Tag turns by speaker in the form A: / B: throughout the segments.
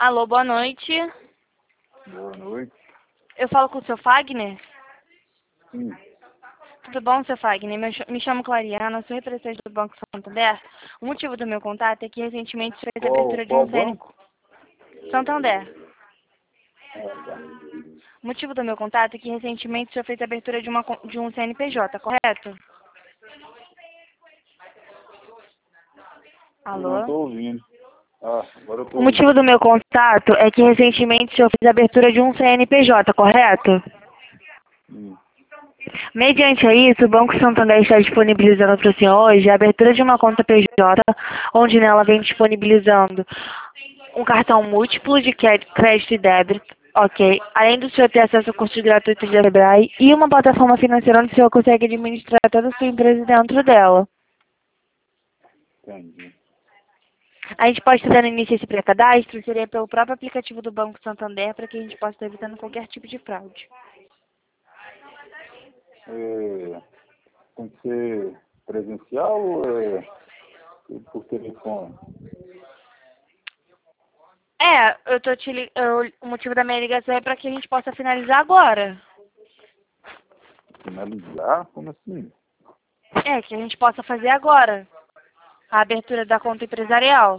A: Alô, boa noite.
B: Boa noite.
A: Eu falo com o seu Fagner?
B: Sim.
A: Tudo bom, seu Fagner? Me chamo Clariana, sou representante do Banco Santander. O motivo do meu contato é que recentemente fez a abertura de
B: Qual
A: um CN...
B: banco?
A: Santander.
B: Ah, tá.
A: O motivo do meu contato é que recentemente o senhor fez a abertura de um CNPJ, correto?
B: Eu não
A: Alô?
B: estou ouvindo. Ah, agora eu
A: O
B: estou
A: motivo
B: ouvindo.
A: do meu contato é que recentemente o senhor fez a abertura de um CNPJ, correto?
B: Sim.
A: Mediante a isso, o Banco Santander está disponibilizando para o senhor hoje a abertura de uma conta PJ, onde nela vem disponibilizando um cartão múltiplo de crédito e débito, ok? Além do senhor ter acesso a cursos gratuitos da Sebrae e uma plataforma financeira onde o senhor consegue administrar toda a sua empresa dentro dela.
B: Entendi.
A: A gente pode estar dando início a esse pré-cadastro, seria pelo próprio aplicativo do Banco Santander, para que a gente possa estar evitando qualquer tipo de fraude.
B: Tem que ser presencial ou por telefone?
A: O motivo da minha ligação é para que a gente possa finalizar agora.
B: Finalizar? Como assim?
A: É, que a gente possa fazer agora a abertura da conta empresarial.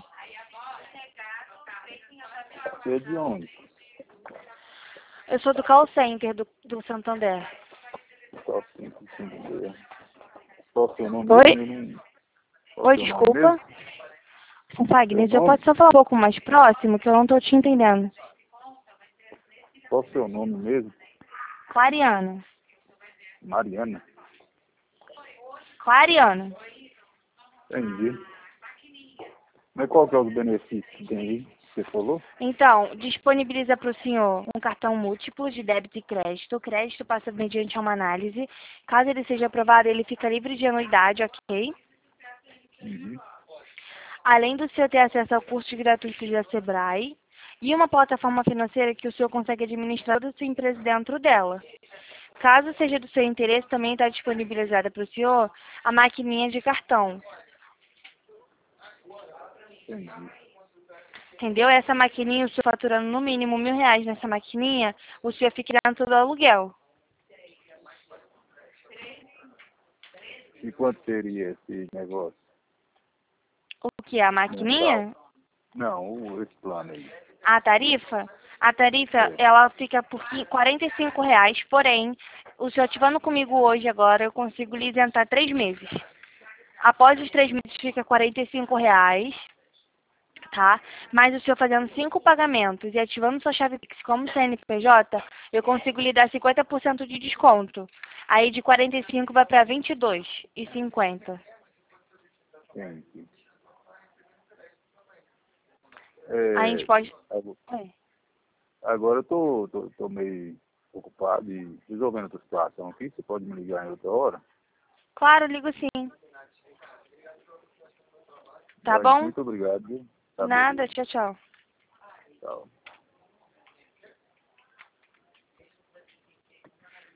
B: Você é de onde?
A: Eu sou do call center do Santander.
B: Qual assim, qual o seu nome
A: Oi?
B: mesmo? Eu não... Qual o
A: Oi,
B: seu nome mesmo?
A: desculpa. Fagner,
B: Seu
A: você
B: nome?
A: pode só falar um pouco mais próximo, que eu não estou te entendendo.
B: Qual o seu nome mesmo?
A: Clariana.
B: Mariana?
A: Clariana.
B: Entendi. Mas qual que é os benefícios que tem aí? Você falou?
A: Então, disponibiliza para o senhor um cartão múltiplo de débito e crédito. O crédito passa mediante uma análise. Caso ele seja aprovado, ele fica livre de anuidade, ok?
B: Uhum.
A: Além do senhor ter acesso ao curso gratuito da Sebrae e uma plataforma financeira que o senhor consegue administrar toda a sua empresa dentro dela. Caso seja do seu interesse, também está disponibilizada para o senhor a maquininha de cartão.
B: Entendi.
A: Entendeu? Essa maquininha, o senhor faturando no mínimo R$ 1.000 nessa maquininha, o senhor fica dentro do aluguel.
B: E quanto seria esse negócio
A: O que é a
B: mensal?
A: maquininha?
B: Não, esse plano aí.
A: A tarifa? A tarifa,
B: É,
A: ela fica por R$ 45, porém, o senhor ativando comigo hoje agora, eu consigo lhe isentar 3 meses. Após os 3 meses fica R$ 45, tá? Mas o senhor fazendo 5 pagamentos e ativando sua chave Pix como CNPJ, eu consigo lhe dar 50% de desconto. Aí de 45 vai para 22,50.
B: entendi.
A: A gente
B: É,
A: pode...
B: ago-
A: Oi.
B: agora eu tô meio ocupado e resolvendo outra situação aqui. Você pode me ligar em outra hora?
A: Claro, ligo sim. Tá
B: Mas
A: bom?
B: muito obrigado, viu? Tá,
A: Nada,
B: beleza.
A: tchau, tchau.
B: Tchau.